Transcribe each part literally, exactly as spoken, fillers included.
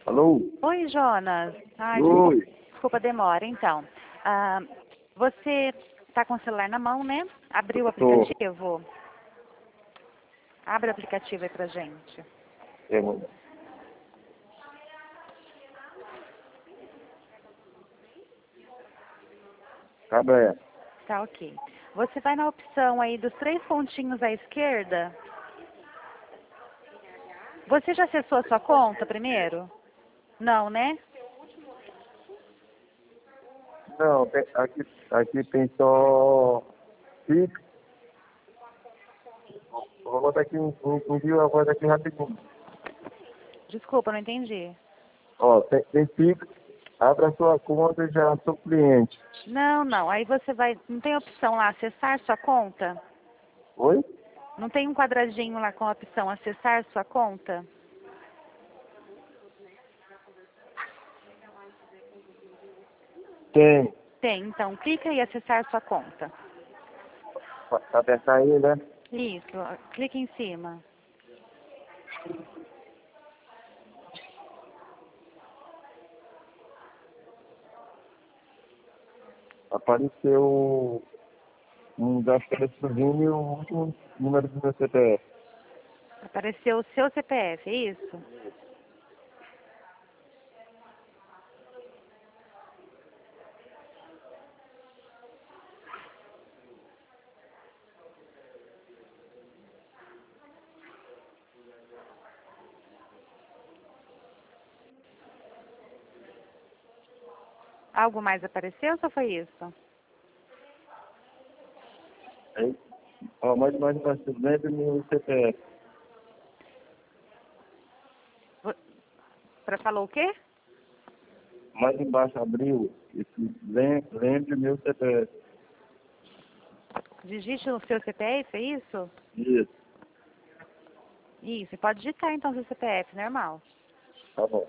Alô? Oi, Jonas. Ai, desculpa, Oi. desculpa a demora. Então, ah, você está com o celular na mão, né? Abriu o Tô. aplicativo? Abre o aplicativo aí pra gente. É, mano. Cabra. Tá, ok. Você vai na opção aí dos três pontinhos à esquerda. Você já acessou a sua conta primeiro? Não, né? Não, tem- aqui, aqui tem só Pix. Vou botar aqui um, um, um dia, eu vou botar aqui rapidinho. Desculpa, não entendi. Ó, tem, tem Pix. Abra a sua conta e já sou cliente. Não, não. Aí você vai. Não tem opção lá, acessar sua conta? Oi? Não tem um quadradinho lá com a opção acessar sua conta? Tem. Tem, então clica em acessar sua conta. Tá aberta aí, né? Isso, clica em cima. Apareceu um gasto-telefonia e o último número do meu C P F. Apareceu o seu C P F, é isso? Algo mais apareceu ou só foi isso? Aí, ó, mais mais embaixo, lembre meu C P F. Para falou o quê? Mais embaixo abriu, esse, lem- lembre meu C P F. Digite o seu C P F, é isso? Isso, Isso, você pode digitar então seu C P F, normal. tá bom.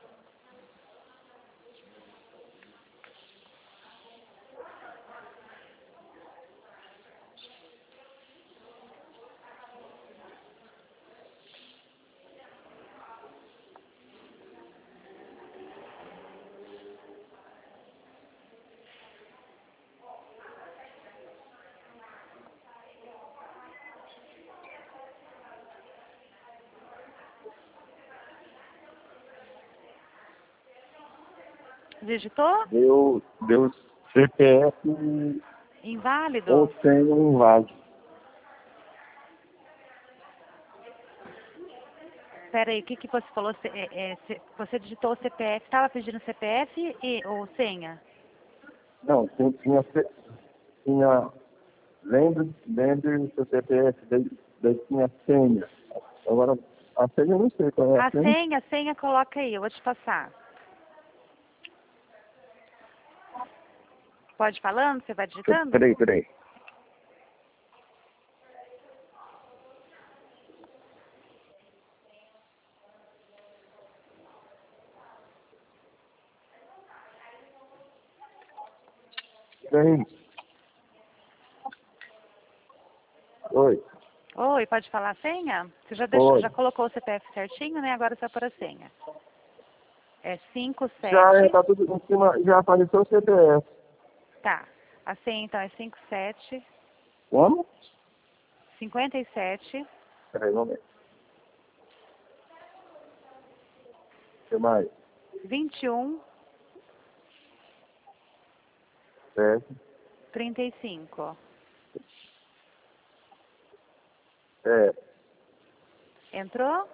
Digitou? Deu, deu C P F ou Inválido? senha inválido. Espera aí, o que, que você falou? Cê- é, é, cê- você digitou o C P F, estava pedindo C P F e, ou senha? Não, tinha, tinha, C- tinha lembre, lembre o seu C P F, daí, daí tinha senha. Agora, a senha eu não sei qual é a A senha. senha, a senha coloca aí, eu vou te passar. Pode ir falando, você vai digitando? Peraí, peraí. Peraí. Oi, Oi, pode falar a senha? Você já, deixou, já oi. colocou o C P F certinho, né? Agora só para a senha. É cinco Já é, sete. tá tudo em cima, já apareceu o C P F. Tá. A senha então é cinco sete, Como? cinquenta e sete, Peraí, vamos ver. O que mais? vinte e um, Sete, trinta e cinco. é. Entrou?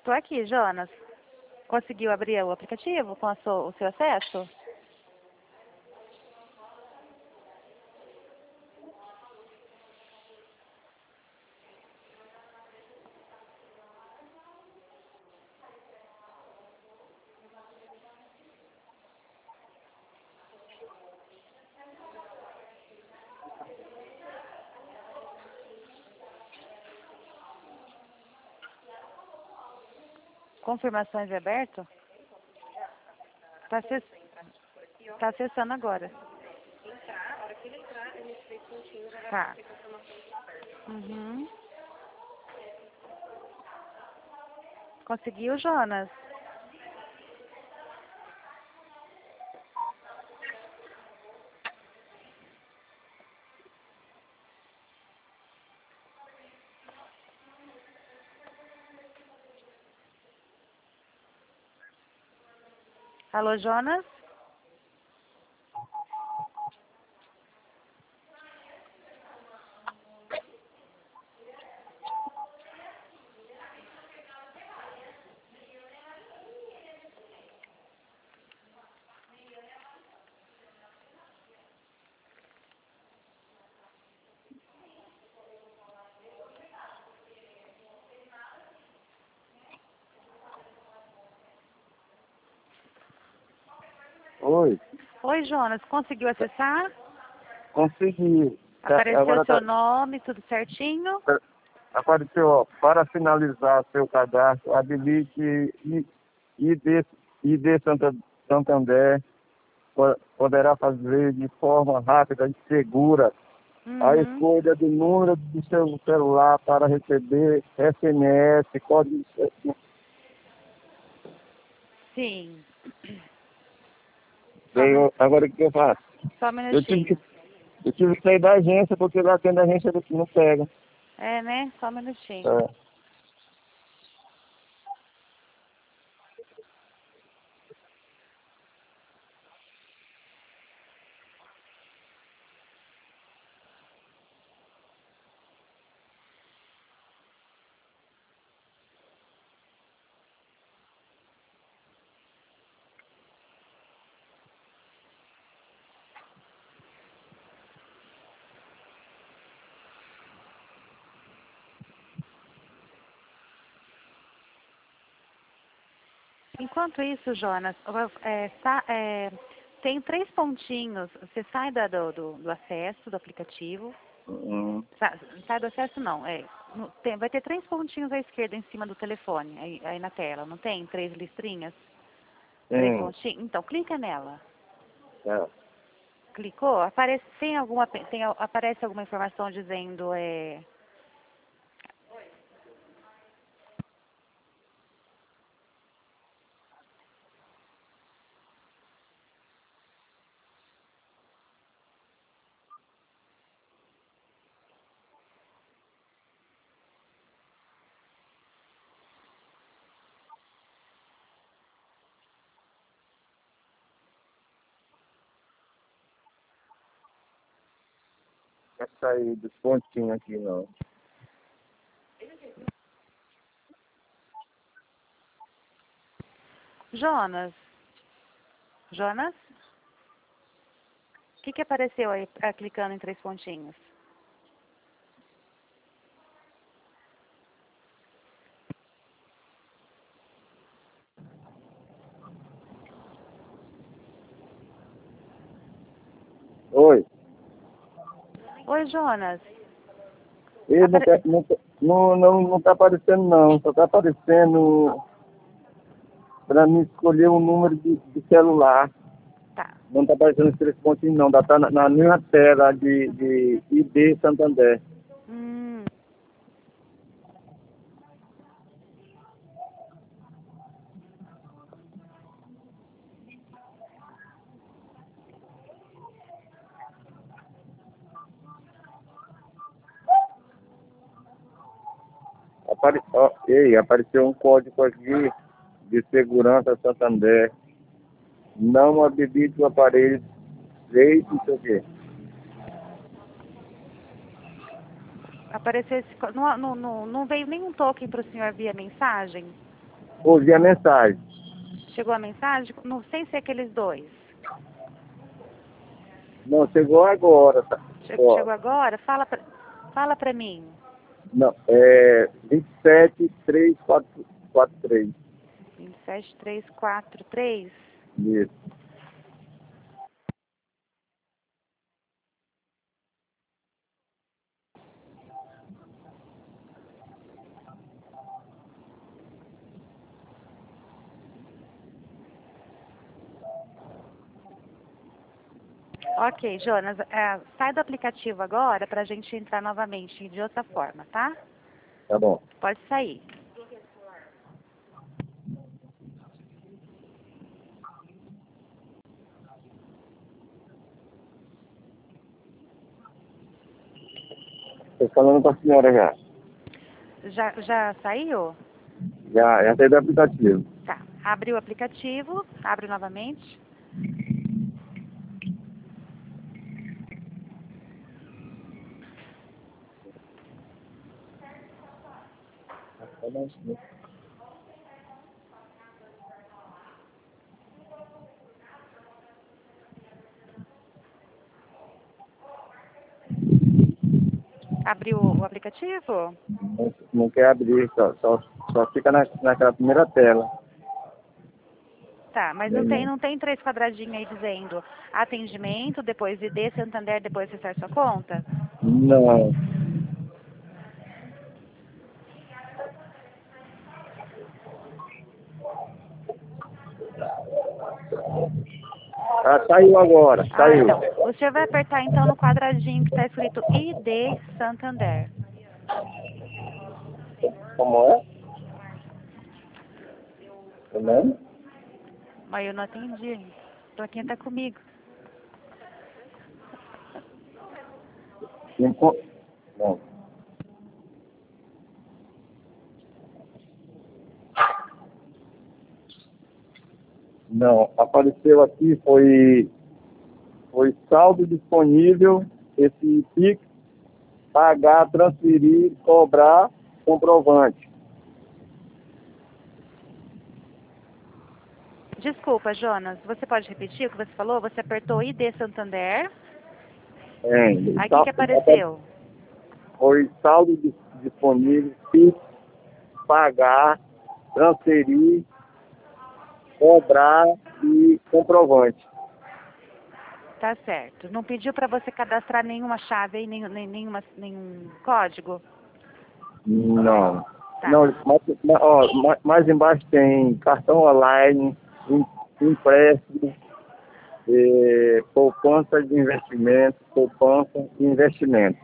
Tô aqui, Jonas. Conseguiu abrir o aplicativo com a sua, o seu acesso? Confirmações é aberto? Tá, acess... tá acessando agora. Tá. Uhum. Conseguiu, Jonas? Alô, Jonas? Oi, Oi, Jonas. Conseguiu acessar? consegui. Tá, Apareceu agora seu tá, nome, tudo certinho? tá- apareceu, ó, para finalizar seu cadastro, habilite I- ID, I D Santa- Santander, po- poderá fazer de forma rápida e segura a Uhum. escolha do número do seu celular para receber S M S, código. Sim. Só um, Eu, minu- agora o que eu faço? só um Eu tive que, minutinho. eu tive que sair da agência porque lá dentro da agência não pega. É, né? Só um minutinho. É. Enquanto isso, Jonas, é, tá, é, tem três pontinhos. Você sai da- do, do, do acesso do aplicativo. Hum, Sa- Sai do acesso não. É, no- tem- vai ter três pontinhos à esquerda em cima do telefone, aí, aí na tela. Não tem? Três listrinhas? Três sim, pontinhos? Então, clica nela. é. Clicou? Aparece, tem alguma, tem, aparece alguma informação dizendo... É, Vai sair dos pontinhos aqui, não. Jonas? Jonas? O que, que apareceu aí, ah, clicando em três pontinhos? Oi. Oi, Jonas. Ele não, Apare... tá, não, tá- não, não, não tá aparecendo, não. Só tá aparecendo para mim escolher um número de, de celular. Tá. Não tá aparecendo os três pontinhos, não. Tá, tá na, na minha tela de, de I D Santander. Hum, Apare, ó, ei, apareceu um código aqui de segurança Santander. Não habilite o aparelho. Leite, não sei o quê. apareceu esse... co- Não, não, não, não veio nenhum token para o senhor via mensagem? ouvi a mensagem. Chegou a mensagem? Não, sem ser aqueles dois. Não, chegou agora. Tá? Chegou, Ó, chegou agora? Fala pra, fala pra mim. não, é vinte e sete, três, quatro, quatro, três. vinte e sete, três, quatro, três. Isso. Ok, Jonas, é, sai do aplicativo agora pra gente entrar novamente de outra forma, tá? Tá bom. Pode sair. Estou falando com a senhora já. Já, já saiu? Já, já saí do aplicativo. Tá. Abre o aplicativo, abre novamente. Abriu o aplicativo? Não, não quer abrir, só, só, só fica na, naquela primeira tela. Tá, mas não tem, não tem três quadradinhos aí dizendo atendimento, depois I D, Santander, depois acessar sua conta? Não. Ah, saiu agora, Ah, saiu. então. O senhor vai apertar então no quadradinho que está escrito I D Santander. Como é? O nome? Mas eu não atendi. Então quem está comigo? Não. co- Não. Não, apareceu aqui, foi, foi saldo disponível, esse Pix, pagar, transferir, cobrar, comprovante. Desculpa, Jonas. Você pode repetir o que você falou? Você apertou I D Santander. É, Aí o que, sal- que apareceu? foi saldo dis- disponível, Pix, pagar, transferir, cobrar e comprovante. Tá certo. Não pediu para você cadastrar nenhuma chave aí, nem, nem, nenhuma, nenhum código? Não. Tá. Não, mais, mais- ó, mais, mais embaixo tem cartão online, em- empréstimo, eh, poupança de investimento, poupança de investimento.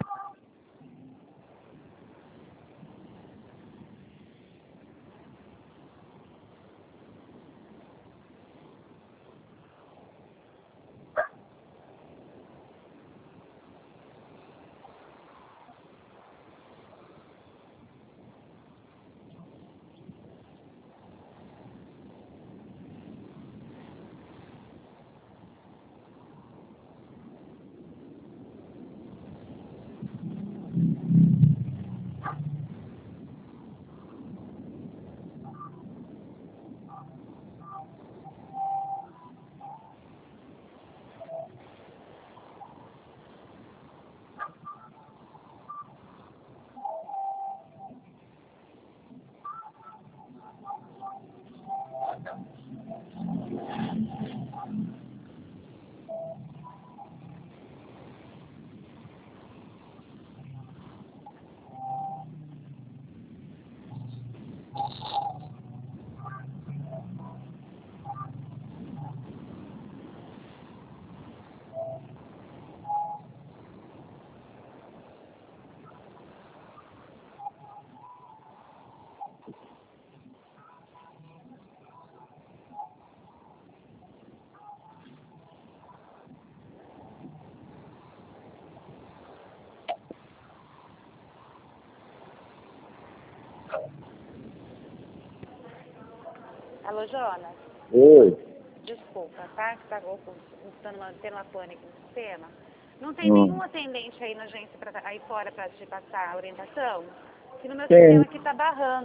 Alô, Jonas? Oi. Desculpa, tá? Que tá tendo uma, tendo uma pane aqui no sistema. Não tem Hum. nenhum atendente aí na agência pra, aí fora para te passar a orientação? Que no meu Tem. sistema aqui tá barrando.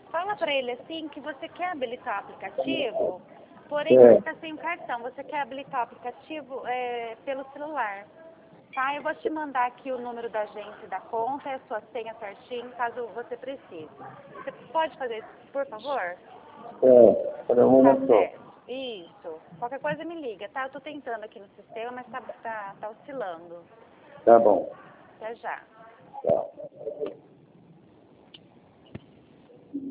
Fala pra ele assim que você quer habilitar o aplicativo, porém É. você está sem o cartão. Você quer habilitar o aplicativo é, pelo celular. Tá? Eu vou te mandar aqui o número da agência e da conta, a sua senha certinho, caso você precise. Você pode fazer isso, por favor? É, para um Tá momento só. certo. Isso. Qualquer coisa me liga, tá? Eu tô tentando aqui no sistema, mas tá, tá, tá oscilando. Tá bom. Até já. Tá.